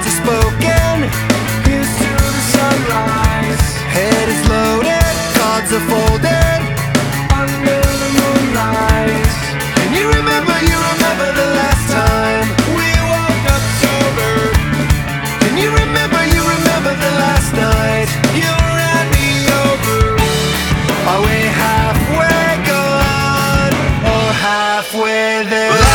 words are spoken. Here's to the sunrise. Head is loaded, cards are folded under the moonlight. And you remember the last time we woke up sober. And you remember the last night you ran me over. Are we halfway gone or halfway there?